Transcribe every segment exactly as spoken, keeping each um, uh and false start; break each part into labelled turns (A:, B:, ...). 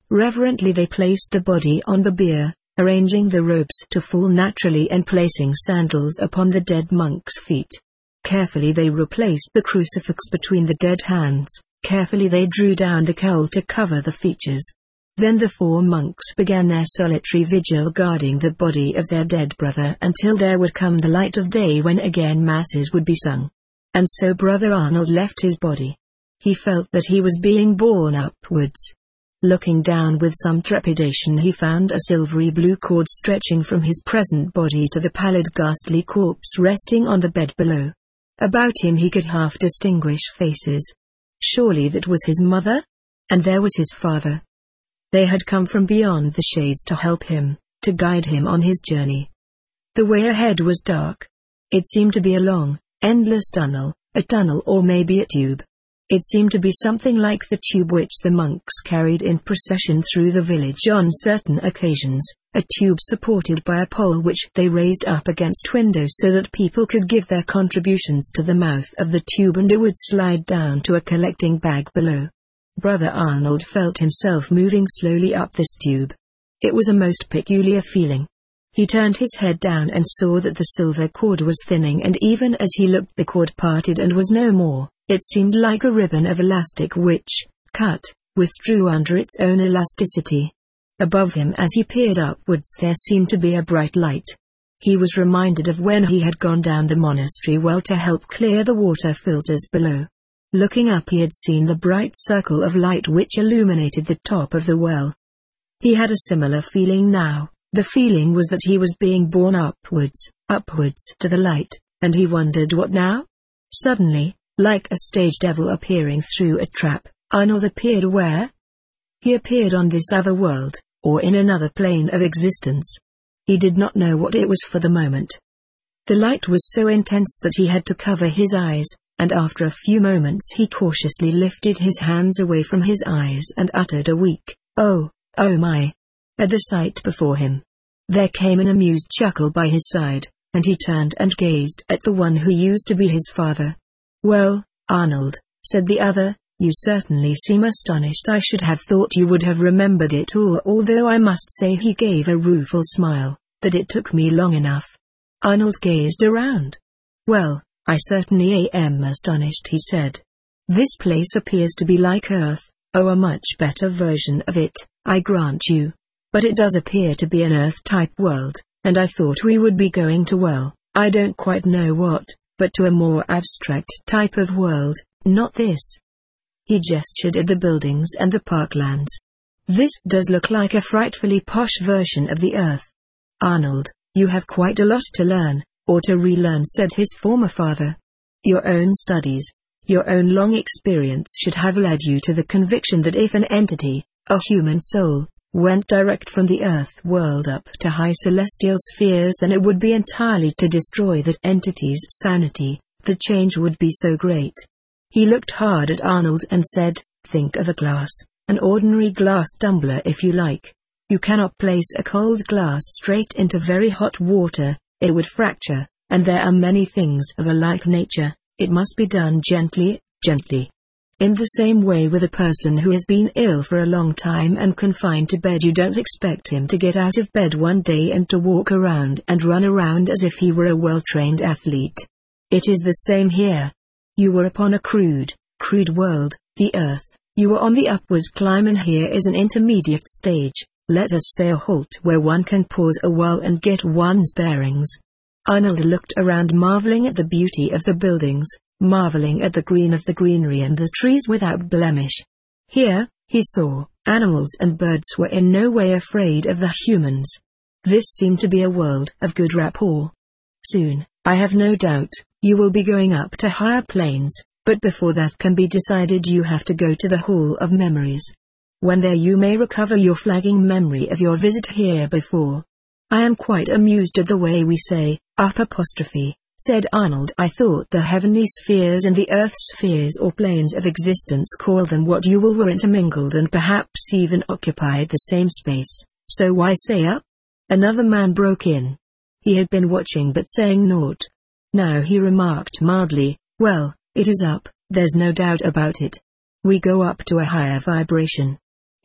A: Reverently they placed the body on the bier, arranging the ropes to fall naturally and placing sandals upon the dead monk's feet. Carefully they replaced the crucifix between the dead hands, carefully they drew down the cowl to cover the features. Then the four monks began their solitary vigil guarding the body of their dead brother until there would come the light of day when again masses would be sung. And so Brother Arnold left his body. He felt that he was being borne upwards. Looking down with some trepidation he found a silvery blue cord stretching from his present body to the pallid ghastly corpse resting on the bed below. About him he could half distinguish faces. Surely that was his mother? And there was his father. They had come from beyond the shades to help him, to guide him on his journey. The way ahead was dark. It seemed to be a long, endless tunnel, a tunnel or maybe a tube. It seemed to be something like the tube which the monks carried in procession through the village on certain occasions, a tube supported by a pole which they raised up against windows so that people could give their contributions to the mouth of the tube and it would slide down to a collecting bag below. Brother Arnold felt himself moving slowly up this tube. It was a most peculiar feeling. He turned his head down and saw that the silver cord was thinning, and even as he looked the cord parted and was no more. It seemed like a ribbon of elastic which, cut, withdrew under its own elasticity. Above him as he peered upwards there seemed to be a bright light. He was reminded of when he had gone down the monastery well to help clear the water filters below. Looking up he had seen the bright circle of light which illuminated the top of the well. He had a similar feeling now. The feeling was that he was being borne upwards, upwards to the light, and he wondered what now? Suddenly, like a stage devil appearing through a trap, Arnold appeared where? He appeared on this other world, or in another plane of existence. He did not know what it was for the moment. The light was so intense that he had to cover his eyes, and after a few moments he cautiously lifted his hands away from his eyes and uttered a weak, "Oh, oh my!" at the sight before him. There came an amused chuckle by his side, and he turned and gazed at the one who used to be his father. "Well, Arnold," said the other, "you certainly seem astonished. I should have thought you would have remembered it all, although I must say," he gave a rueful smile, "that it took me long enough." Arnold gazed around. "Well, I certainly am astonished," he said. "This place appears to be like Earth, oh a much better version of it, I grant you. But it does appear to be an Earth-type world, and I thought we would be going to, well, I don't quite know what, but to a more abstract type of world, not this." He gestured at the buildings and the parklands. "This does look like a frightfully posh version of the Earth." "Arnold, you have quite a lot to learn, or to relearn," said his former father. "Your own studies, your own long experience should have led you to the conviction that if an entity, a human soul, went direct from the Earth world up to high celestial spheres, then it would be entirely to destroy that entity's sanity. The change would be so great." He looked hard at Arnold and said, "Think of a glass, an ordinary glass tumbler if you like. You cannot place a cold glass straight into very hot water, it would fracture, and there are many things of a like nature. It must be done gently, gently. In the same way with a person who has been ill for a long time and confined to bed, you don't expect him to get out of bed one day and to walk around and run around as if he were a well-trained athlete. It is the same here. You were upon a crude, crude world, the Earth. You were on the upward climb, and here is an intermediate stage, let us say a halt, where one can pause a while and get one's bearings." Arnold looked around, marveling at the beauty of the buildings, marveling at the green of the greenery and the trees without blemish. Here, he saw, animals and birds were in no way afraid of the humans. This seemed to be a world of good rapport. "Soon, I have no doubt, you will be going up to higher planes, but before that can be decided you have to go to the Hall of Memories. When there you may recover your flagging memory of your visit here before. I am quite amused at the way we say, up apostrophe, said Arnold. I thought the heavenly spheres and the earth spheres or planes of existence, call them what you will, were intermingled and perhaps even occupied the same space, so why say up?" Another man broke in. He had been watching but saying naught. Now he remarked mildly, "Well, it is up, there's no doubt about it. We go up to a higher vibration.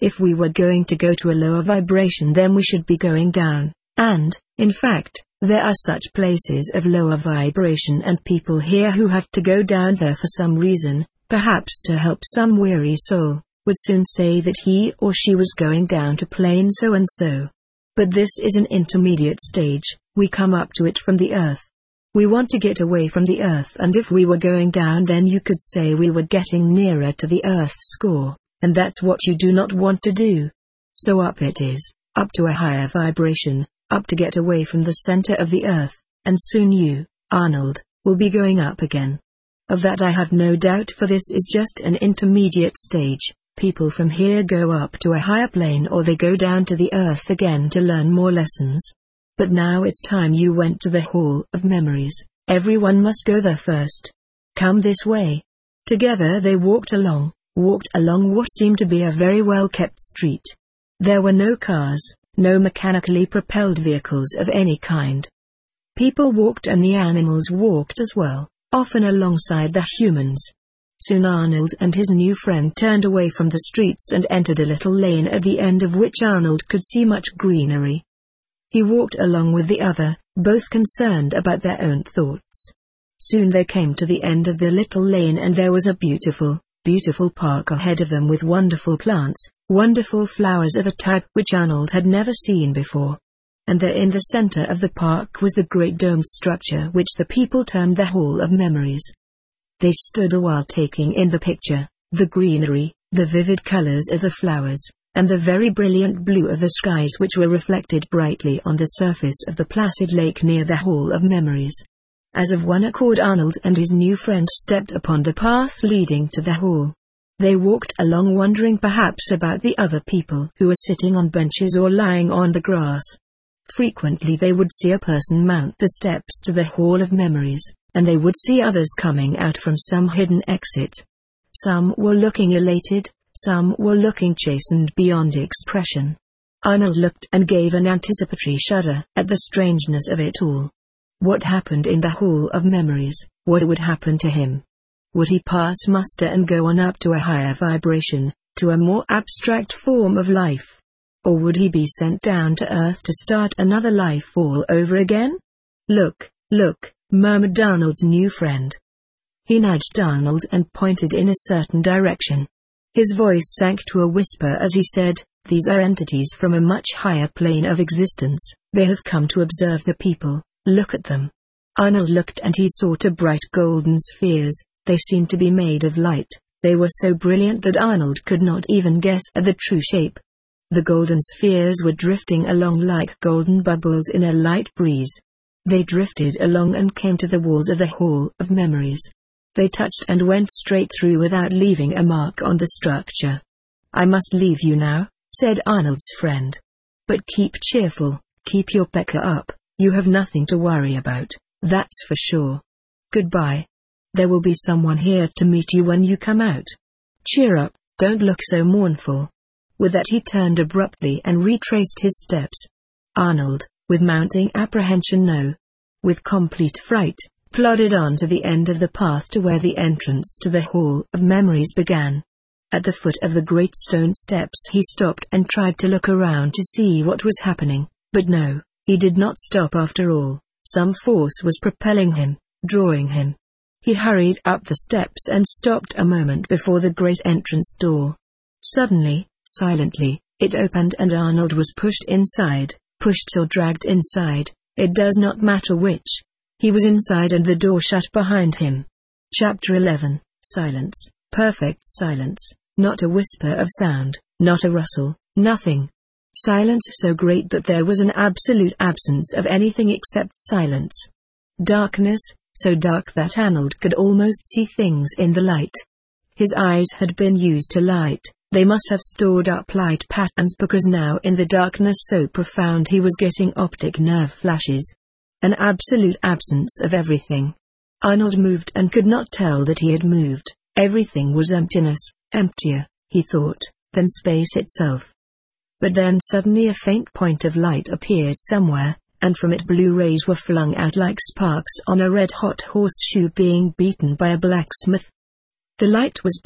A: If we were going to go to a lower vibration, then we should be going down, and, in fact, there are such places of lower vibration and people here who have to go down there for some reason, perhaps to help some weary soul, would soon say that he or she was going down to plane so and so. But this is an intermediate stage, we come up to it from the earth. We want to get away from the earth, and if we were going down, then you could say we were getting nearer to the earth's core. And that's what you do not want to do. So up it is, up to a higher vibration, up to get away from the center of the earth, and soon you, Arnold, will be going up again. Of that I have no doubt, for this is just an intermediate stage. People from here go up to a higher plane, or they go down to the earth again to learn more lessons. But now it's time you went to the Hall of Memories. Everyone must go there first. Come this way. Together they walked along. walked along what seemed to be a very well-kept street. There were no cars, no mechanically propelled vehicles of any kind. People walked and the animals walked as well, often alongside the humans. Soon Arnold and his new friend turned away from the streets and entered a little lane at the end of which Arnold could see much greenery. He walked along with the other, both concerned about their own thoughts. Soon they came to the end of the little lane, and there was a beautiful, beautiful park ahead of them with wonderful plants, wonderful flowers of a type which Arnold had never seen before. And there in the center of the park was the great domed structure which the people termed the Hall of Memories. They stood a while taking in the picture, the greenery, the vivid colors of the flowers, and the very brilliant blue of the skies which were reflected brightly on the surface of the placid lake near the Hall of Memories. As of one accord, Arnold and his new friend stepped upon the path leading to the hall. They walked along, wondering perhaps about the other people who were sitting on benches or lying on the grass. Frequently they would see a person mount the steps to the Hall of Memories, and they would see others coming out from some hidden exit. Some were looking elated, some were looking chastened beyond expression. Arnold looked and gave an anticipatory shudder at the strangeness of it all. What happened in the Hall of Memories? What would happen to him? Would he pass muster and go on up to a higher vibration, to a more abstract form of life? Or would he be sent down to earth to start another life all over again? Look, look, murmured Arnold's new friend. He nudged Arnold and pointed in a certain direction. His voice sank to a whisper as he said, "These are entities from a much higher plane of existence. They have come to observe the people. Look at them." Arnold looked and he saw two bright golden spheres. They seemed to be made of light. They were so brilliant that Arnold could not even guess at the true shape. The golden spheres were drifting along like golden bubbles in a light breeze. They drifted along and came to the walls of the Hall of Memories. They touched and went straight through without leaving a mark on the structure. "I must leave you now," said Arnold's friend. "But keep cheerful, keep your pecker up. You have nothing to worry about, that's for sure. Goodbye. There will be someone here to meet you when you come out. Cheer up, don't look so mournful." With that he turned abruptly and retraced his steps. Arnold, with mounting apprehension no, with complete fright, plodded on to the end of the path to where the entrance to the Hall of Memories began. At the foot of the great stone steps he stopped and tried to look around to see what was happening, but no. He did not stop after all. Some force was propelling him, drawing him. He hurried up the steps and stopped a moment before the great entrance door. Suddenly, silently, it opened and Arnold was pushed inside, pushed or dragged inside, it does not matter which. He was inside and the door shut behind him. Chapter eleven. Silence, perfect silence, not a whisper of sound, not a rustle, nothing. Silence so great that there was an absolute absence of anything except silence. Darkness, so dark that Arnold could almost see things in the light. His eyes had been used to light, they must have stored up light patterns because now in the darkness so profound he was getting optic nerve flashes. An absolute absence of everything. Arnold moved and could not tell that he had moved. Everything was emptiness, emptier, he thought, than space itself. But then suddenly a faint point of light appeared somewhere, and from it blue rays were flung out like sparks on a red-hot horseshoe being beaten by a blacksmith. The light was blue,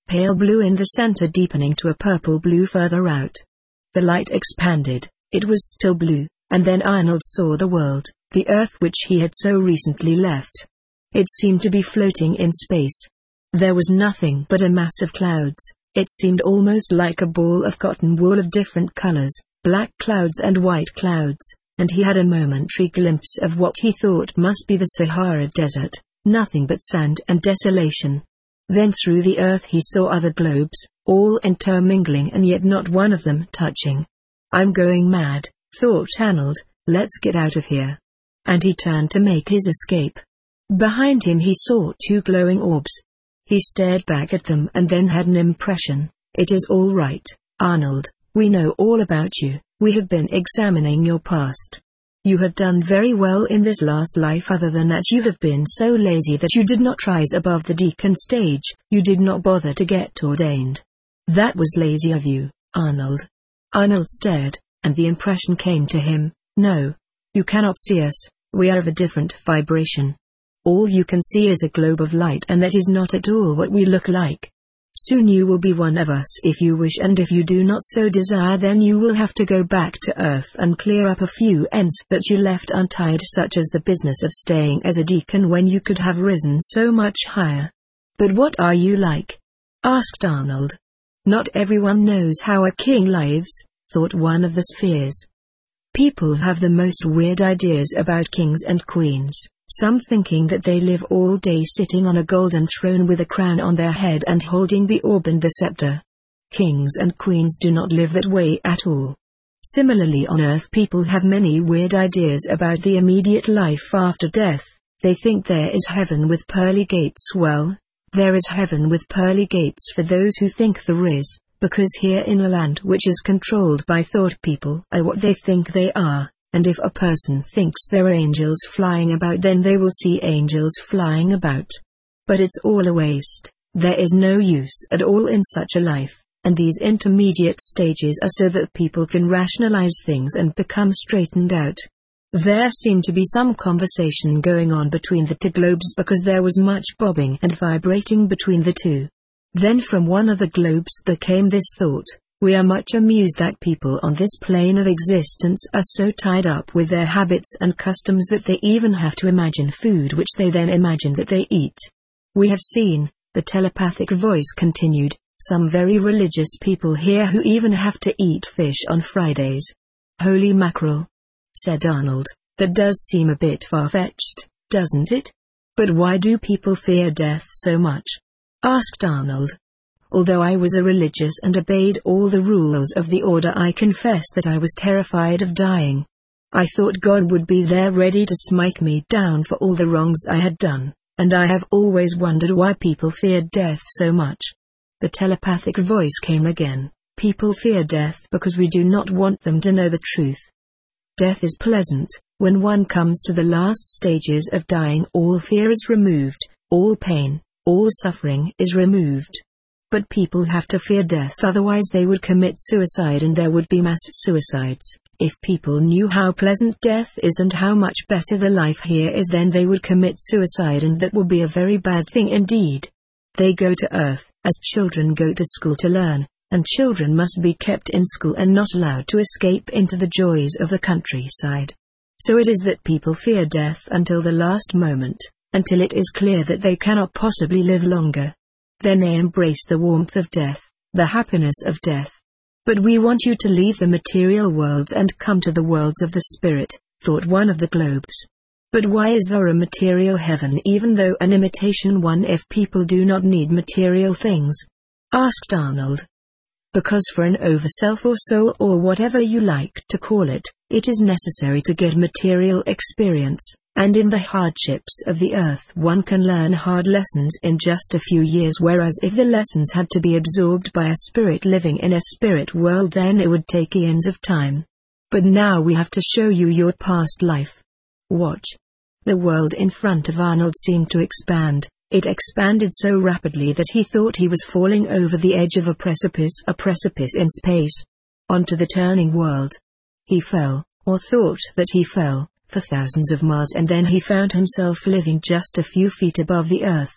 A: pale blue in the center deepening to a purple blue further out. The light expanded, it was still blue, and then Arnold saw the world, the Earth which he had so recently left. It seemed to be floating in space. There was nothing but a mass of clouds. It seemed almost like a ball of cotton wool of different colors, black clouds and white clouds, and he had a momentary glimpse of what he thought must be the Sahara Desert, nothing but sand and desolation. Then through the earth he saw other globes, all intermingling and yet not one of them touching. I'm going mad, thought Arnold, let's get out of here. And he turned to make his escape. Behind him he saw two glowing orbs. He stared back at them and then had an impression. It is all right, Arnold, we know all about you, we have been examining your past. You have done very well in this last life, other than that you have been so lazy that you did not rise above the deacon stage, you did not bother to get ordained. That was lazy of you, Arnold. Arnold stared, and the impression came to him, no, you cannot see us, we are of a different vibration. All you can see is a globe of light, and that is not at all what we look like. Soon you will be one of us if you wish, and if you do not so desire, then you will have to go back to Earth and clear up a few ends that you left untied, such as the business of staying as a deacon when you could have risen so much higher. But what are you like? Asked Arnold. Not everyone knows how a king lives, thought one of the spheres. People have the most weird ideas about kings and queens. Some thinking that they live all day sitting on a golden throne with a crown on their head and holding the orb and the scepter. Kings and queens do not live that way at all. Similarly, on Earth people have many weird ideas about the immediate life after death. They think there is heaven with pearly gates. Well, there is heaven with pearly gates for those who think there is, because here in a land which is controlled by thought, people are what they think they are. And if a person thinks there are angels flying about, then they will see angels flying about. But it's all a waste. There is no use at all in such a life, and these intermediate stages are so that people can rationalize things and become straightened out. There seemed to be some conversation going on between the two globes, because there was much bobbing and vibrating between the two. Then from one of the globes there came this thought. We are much amused that people on this plane of existence are so tied up with their habits and customs that they even have to imagine food which they then imagine that they eat. We have seen, the telepathic voice continued, some very religious people here who even have to eat fish on Fridays. Holy mackerel, said Arnold, that does seem a bit far-fetched, doesn't it? But why do people fear death so much? Asked Arnold. Although I was a religious and obeyed all the rules of the order, I confess that I was terrified of dying. I thought God would be there ready to smite me down for all the wrongs I had done, and I have always wondered why people feared death so much. The telepathic voice came again. People fear death because we do not want them to know the truth. Death is pleasant. When one comes to the last stages of dying, all fear is removed, all pain, all suffering is removed. But people have to fear death, otherwise they would commit suicide and there would be mass suicides. If people knew how pleasant death is and how much better the life here is, then they would commit suicide, and that would be a very bad thing indeed. They go to Earth, as children go to school to learn, and children must be kept in school and not allowed to escape into the joys of the countryside. So it is that people fear death until the last moment, until it is clear that they cannot possibly live longer. Then they embrace the warmth of death, the happiness of death. But we want you to leave the material worlds and come to the worlds of the spirit, thought one of the globes. But why is there a material heaven, even though an imitation one, if people do not need material things? Asked Arnold. Because for an overself or soul, or whatever you like to call it, it is necessary to get material experience. And in the hardships of the earth one can learn hard lessons in just a few years, whereas if the lessons had to be absorbed by a spirit living in a spirit world, then it would take eons of time. But now we have to show you your past life. Watch. The world in front of Arnold seemed to expand. It expanded so rapidly that he thought he was falling over the edge of a precipice, a precipice in space, onto the turning world. He fell, or thought that he fell, for thousands of miles, and then he found himself living just a few feet above the earth.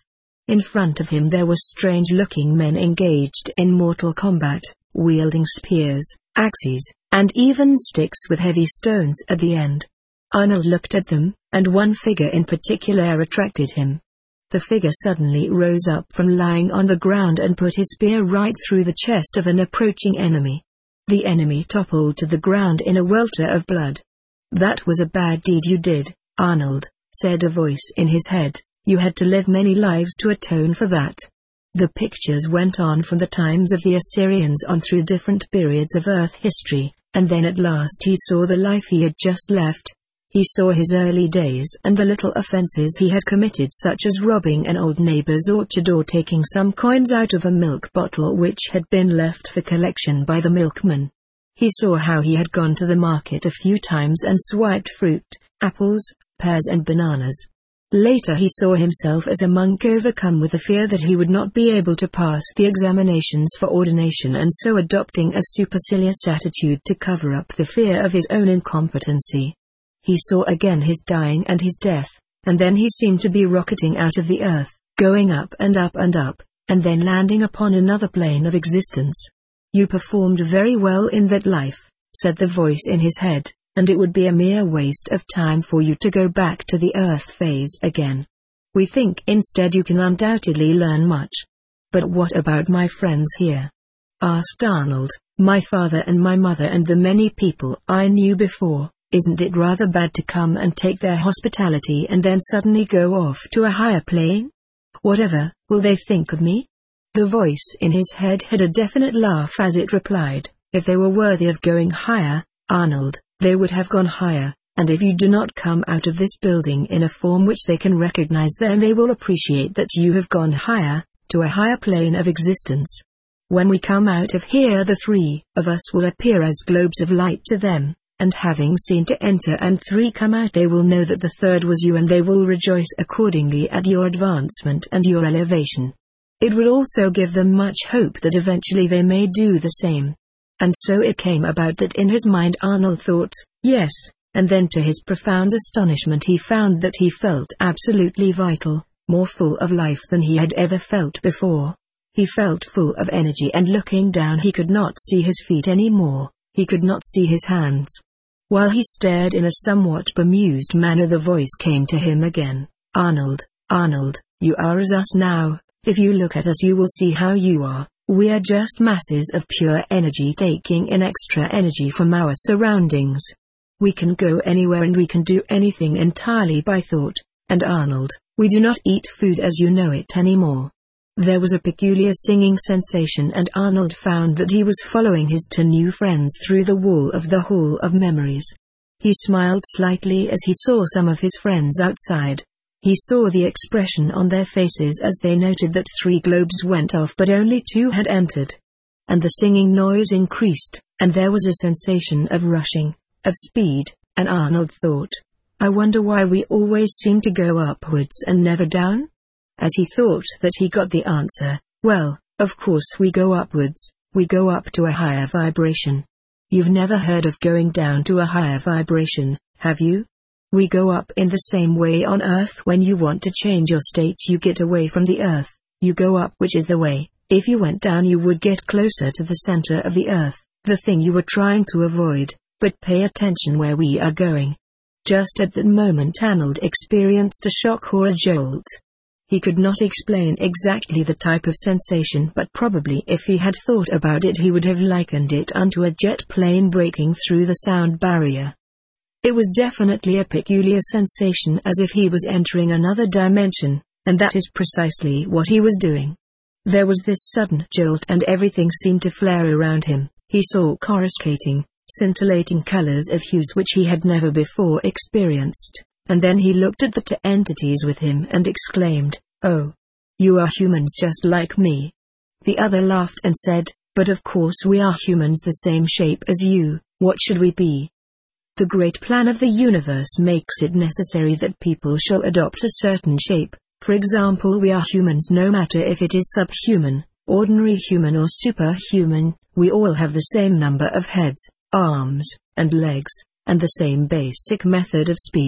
A: In front of him there were strange-looking men engaged in mortal combat, wielding spears, axes, and even sticks with heavy stones at the end. Arnold looked at them, and one figure in particular attracted him. The figure suddenly rose up from lying on the ground and put his spear right through the chest of an approaching enemy. The enemy toppled to the ground in a welter of blood. "That was a bad deed you did, Arnold," said a voice in his head. "You had to live many lives to atone for that." The pictures went on from the times of the Assyrians on through different periods of Earth history, and then at last he saw the life he had just left. He saw his early days and the little offenses he had committed, such as robbing an old neighbor's orchard or taking some coins out of a milk bottle which had been left for collection by the milkman. He saw how he had gone to the market a few times and swiped fruit, apples, pears and bananas. Later he saw himself as a monk overcome with the fear that he would not be able to pass the examinations for ordination, and so adopting a supercilious attitude to cover up the fear of his own incompetency. He saw again his dying and his death, and then he seemed to be rocketing out of the earth, going up and up and up, and then landing upon another plane of existence. "You performed very well in that life," said the voice in his head, "and it would be a mere waste of time for you to go back to the earth phase again. We think instead you can undoubtedly learn much." "But what about my friends here?" asked Arnold. "My father and my mother and the many people I knew before. Isn't it rather bad to come and take their hospitality and then suddenly go off to a higher plane? Whatever will they think of me?" The voice in his head had a definite laugh as it replied, "If they were worthy of going higher, Arnold, they would have gone higher, and if you do not come out of this building in a form which they can recognize, then they will appreciate that you have gone higher, to a higher plane of existence. When we come out of here, the three of us will appear as globes of light to them. And having seen two enter and three come out, they will know that the third was you, and they will rejoice accordingly at your advancement and your elevation. It would also give them much hope that eventually they may do the same." And so it came about that in his mind Arnold thought, "Yes," and then to his profound astonishment he found that he felt absolutely vital, more full of life than he had ever felt before. He felt full of energy, and looking down he could not see his feet any more, he could not see his hands. While he stared in a somewhat bemused manner, the voice came to him again. "Arnold, Arnold, you are as us now. If you look at us you will see how you are. We are just masses of pure energy taking in extra energy from our surroundings. We can go anywhere and we can do anything entirely by thought. And Arnold, we do not eat food as you know it anymore." There was a peculiar singing sensation, and Arnold found that he was following his two new friends through the wall of the Hall of Memories. He smiled slightly as he saw some of his friends outside. He saw the expression on their faces as they noted that three globes went off but only two had entered. And the singing noise increased, and there was a sensation of rushing, of speed, and Arnold thought, "I wonder why we always seem to go upwards and never down?" As he thought that he got the answer, "Well, of course we go upwards, we go up to a higher vibration. You've never heard of going down to a higher vibration, have you? We go up in the same way on Earth. When you want to change your state you get away from the Earth, you go up, which is the way. If you went down you would get closer to the center of the Earth, the thing you were trying to avoid. But pay attention where we are going." Just at that moment Arnold experienced a shock or a jolt. He could not explain exactly the type of sensation, but probably if he had thought about it he would have likened it unto a jet plane breaking through the sound barrier. It was definitely a peculiar sensation, as if he was entering another dimension, and that is precisely what he was doing. There was this sudden jolt and everything seemed to flare around him. He saw coruscating, scintillating colors of hues which he had never before experienced. And then he looked at the two entities with him and exclaimed, "Oh! You are humans just like me." The other laughed and said, "But of course we are humans the same shape as you. What should we be?" The great plan of the universe makes it necessary that people shall adopt a certain shape. For example, we are humans no matter if it is subhuman, ordinary human or superhuman. We all have the same number of heads, arms, and legs, and the same basic method of speech.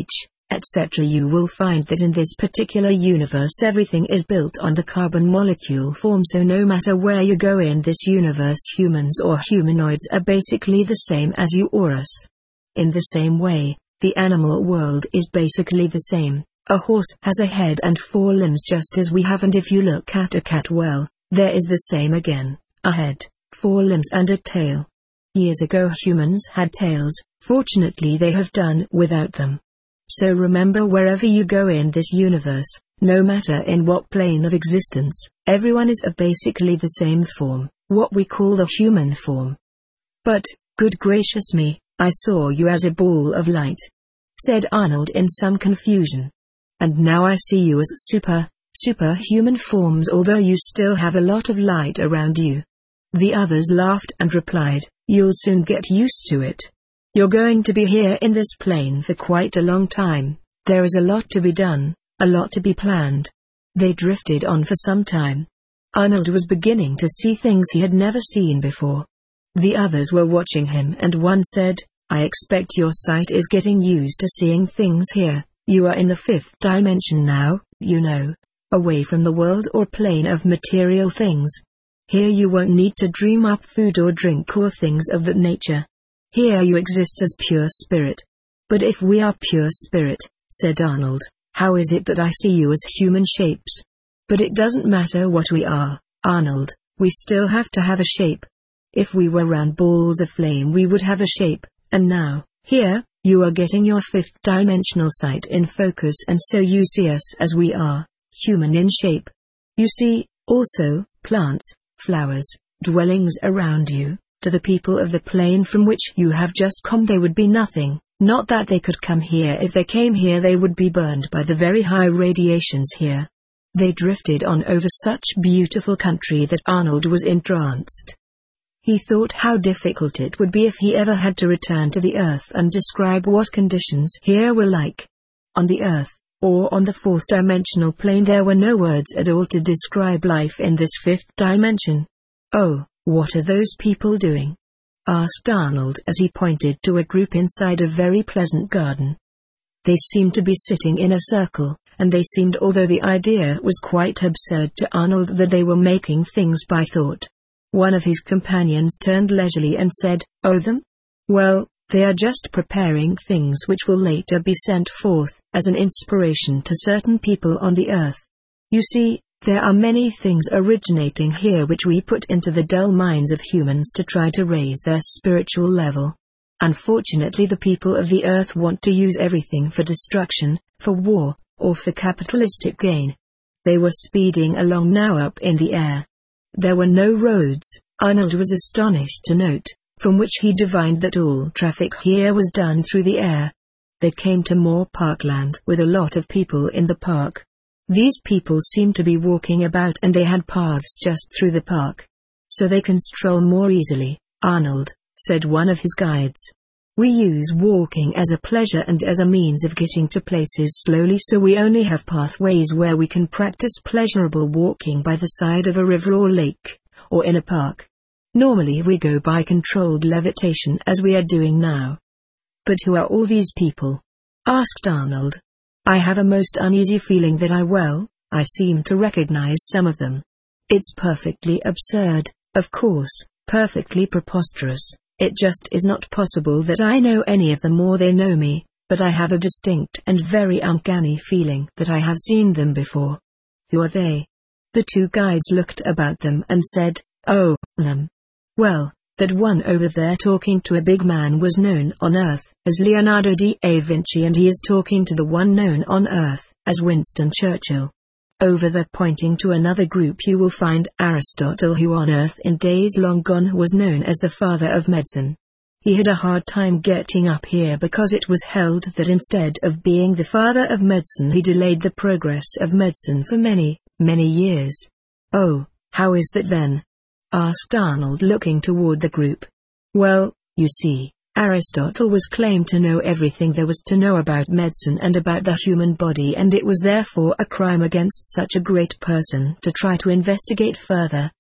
A: et cetera. You will find that in this particular universe everything is built on the carbon molecule form, so no matter where you go in this universe, humans or humanoids are basically the same as you or us. In the same way, the animal world is basically the same. A horse has a head and four limbs just as we have, and if you look at a cat, well, there is the same again, a head, four limbs and a tail. Years ago humans had tails, fortunately they have done without them. So remember, wherever you go in this universe, no matter in what plane of existence, everyone is of basically the same form, what we call the human form. But, good gracious me, I saw you as a ball of light, said Arnold in some confusion. And now I see you as super, superhuman forms, although you still have a lot of light around you. The others laughed and replied, you'll soon get used to it. You're going to be here in this plane for quite a long time. There is a lot to be done, a lot to be planned. They drifted on for some time. Arnold was beginning to see things he had never seen before. The others were watching him, and one said, I expect your sight is getting used to seeing things here. You are in the fifth dimension now, you know, away from the world or plane of material things. Here you won't need to dream up food or drink or things of that nature. Here you exist as pure spirit. But if we are pure spirit, said Arnold, how is it that I see you as human shapes? But it doesn't matter what we are, Arnold, we still have to have a shape. If we were round balls of flame we would have a shape, and now, here, you are getting your fifth dimensional sight in focus, and so you see us as we are, human in shape. You see, also, plants, flowers, dwellings around you. To the people of the plane from which you have just come they would be nothing, not that they could come here. If they came here they would be burned by the very high radiations here. They drifted on over such beautiful country that Arnold was entranced. He thought how difficult it would be if he ever had to return to the earth and describe what conditions here were like. On the earth, or on the fourth dimensional plane, there were no words at all to describe life in this fifth dimension. Oh, what are those people doing? Asked Arnold as he pointed to a group inside a very pleasant garden. They seemed to be sitting in a circle, and they seemed, although the idea was quite absurd to Arnold, that they were making things by thought. One of his companions turned leisurely and said, Oh, them? Well, they are just preparing things which will later be sent forth as an inspiration to certain people on the earth. You see, there are many things originating here which we put into the dull minds of humans to try to raise their spiritual level. Unfortunately, the people of the earth want to use everything for destruction, for war, or for capitalistic gain. They were speeding along now up in the air. There were no roads, Arnold was astonished to note, from which he divined that all traffic here was done through the air. They came to more parkland with a lot of people in the park. These people seemed to be walking about, and they had paths just through the park. So they can stroll more easily, Arnold, said one of his guides. We use walking as a pleasure and as a means of getting to places slowly, so we only have pathways where we can practice pleasurable walking by the side of a river or lake, or in a park. Normally we go by controlled levitation as we are doing now. But who are all these people? Asked Arnold. I have a most uneasy feeling that I well, I seem to recognize some of them. It's perfectly absurd, of course, perfectly preposterous. It just is not possible that I know any of them or they know me, but I have a distinct and very uncanny feeling that I have seen them before. Who are they? The two guides looked about them and said, Oh, them. Well, that one over there talking to a big man was known on Earth as Leonardo da Vinci, and he is talking to the one known on Earth as Winston Churchill. Over there pointing to another group you will find Aristotle, who on Earth in days long gone was known as the father of medicine. He had a hard time getting up here because it was held that instead of being the father of medicine he delayed the progress of medicine for many, many years. Oh, how is that then? Asked Arnold looking toward the group. Well, you see, Aristotle was claimed to know everything there was to know about medicine and about the human body, and it was therefore a crime against such a great person to try to investigate further,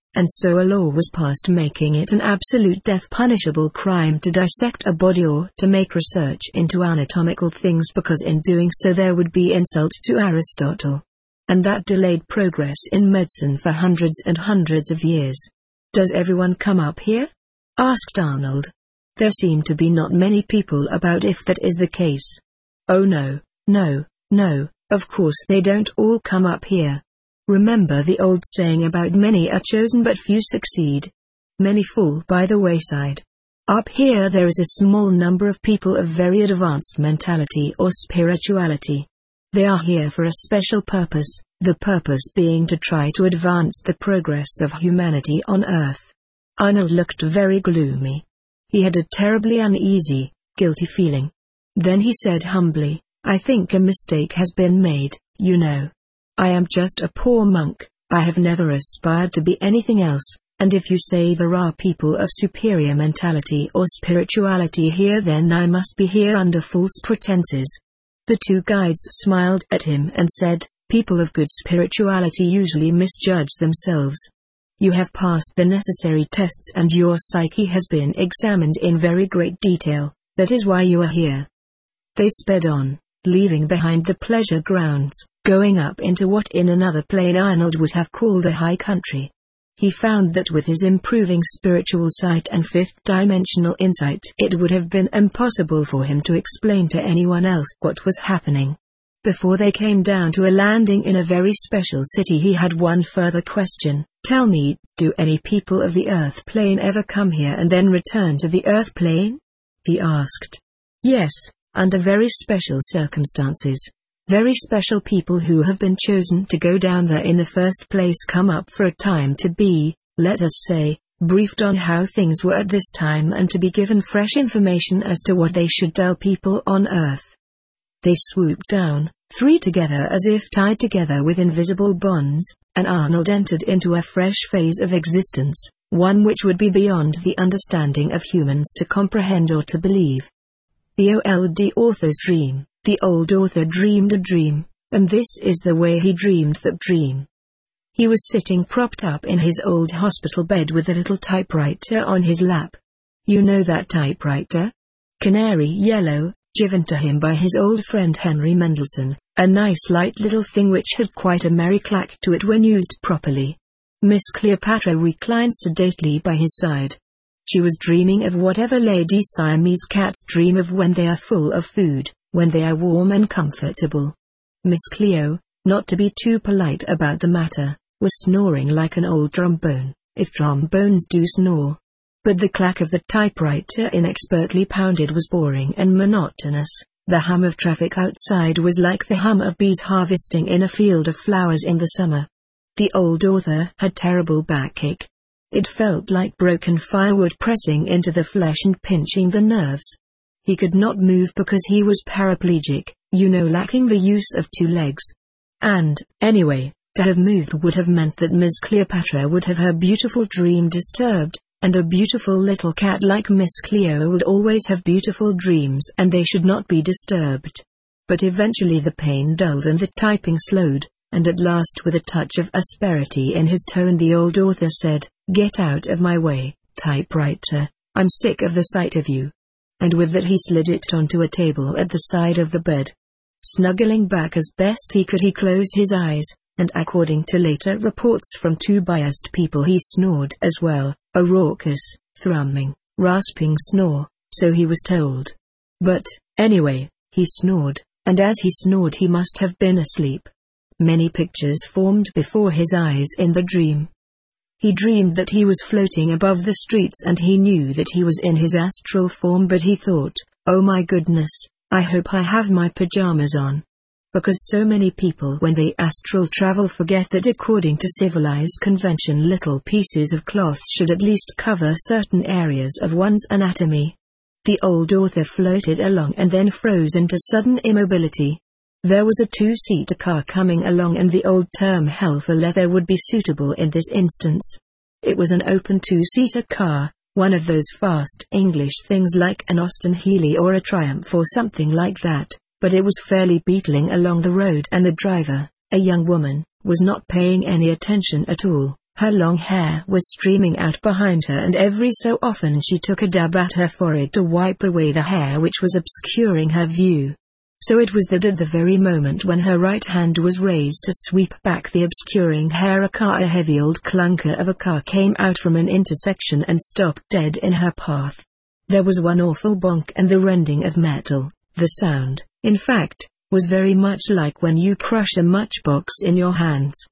A: and so a law was passed making it an absolute death punishable crime to dissect a body or to make research into anatomical things, because in doing so there would be insult to Aristotle. And that delayed progress in medicine for hundreds and hundreds of years. "Does everyone come up here?" asked Arnold. There seemed to be not many people about if that is the case. "Oh no, no, no, of course they don't all come up here. Remember the old saying about many are chosen but few succeed. Many fall by the wayside. Up here there is a small number of people of very advanced mentality or spirituality. They are here for a special purpose, the purpose being to try to advance the progress of humanity on Earth." Arnold looked very gloomy. He had a terribly uneasy, guilty feeling. Then he said humbly, "I think a mistake has been made, you know. I am just a poor monk, I have never aspired to be anything else, and if you say there are people of superior mentality or spirituality here, then I must be here under false pretenses." The two guides smiled at him and said, "People of good spirituality usually misjudge themselves. You have passed the necessary tests and your psyche has been examined in very great detail, that is why you are here." They sped on, leaving behind the pleasure grounds, going up into what in another plane Arnold would have called a high country. He found that with his improving spiritual sight and fifth-dimensional insight it would have been impossible for him to explain to anyone else what was happening. Before they came down to a landing in a very special city, he had one further question. "Tell me, do any people of the Earth plane ever come here and then return to the Earth plane?" he asked. "Yes, under very special circumstances. Very special people who have been chosen to go down there in the first place come up for a time to be, let us say, briefed on how things were at this time and to be given fresh information as to what they should tell people on Earth. They swooped down, three together as if tied together with invisible bonds, and Arnold entered into a fresh phase of existence, one which would be beyond the understanding of humans to comprehend or to believe. The old author's dream. The old author dreamed a dream, and this is the way he dreamed that dream. He was sitting propped up in his old hospital bed with a little typewriter on his lap. You know that typewriter? Canary yellow, given to him by his old friend Henry Mendelssohn, a nice light little thing which had quite a merry clack to it when used properly. Miss Cleopatra reclined sedately by his side. She was dreaming of whatever Lady Siamese cats dream of when they are full of food, when they are warm and comfortable. Miss Cleo, not to be too polite about the matter, was snoring like an old trombone, if trombones do snore. But the clack of the typewriter inexpertly pounded was boring and monotonous. The hum of traffic outside was like the hum of bees harvesting in a field of flowers in the summer. The old author had terrible backache. It felt like broken firewood pressing into the flesh and pinching the nerves. He could not move because he was paraplegic, you know, lacking the use of two legs. And, anyway, to have moved would have meant that Miss Cleopatra would have her beautiful dream disturbed, and a beautiful little cat like Miss Cleo would always have beautiful dreams and they should not be disturbed. But eventually the pain dulled and the typing slowed, and at last with a touch of asperity in his tone the old author said, "Get out of my way, typewriter, I'm sick of the sight of you." And with that he slid it onto a table at the side of the bed. Snuggling back as best he could, he closed his eyes, and according to later reports from two biased people, he snored as well, a raucous, thrumming, rasping snore, so he was told. But, anyway, he snored, and as he snored he must have been asleep. Many pictures formed before his eyes in the dream. He dreamed that he was floating above the streets and he knew that he was in his astral form, but he thought, "Oh my goodness, I hope I have my pajamas on." Because so many people when they astral travel forget that according to civilized convention little pieces of cloth should at least cover certain areas of one's anatomy. The old author floated along and then froze into sudden immobility. There was a two-seater car coming along and the old term hell for leather would be suitable in this instance. It was an open two-seater car, one of those fast English things like an Austin Healey or a Triumph or something like that, but it was fairly beetling along the road and the driver, a young woman, was not paying any attention at all, Her long hair was streaming out behind her, and every so often she took a dab at her forehead to wipe away the hair which was obscuring her view. So it was that at the very moment when her right hand was raised to sweep back the obscuring hair, a car, a heavy old clunker of a car, came out from an intersection and stopped dead in her path. There was one awful bonk and the rending of metal. The sound, in fact, was very much like when you crush a matchbox in your hands.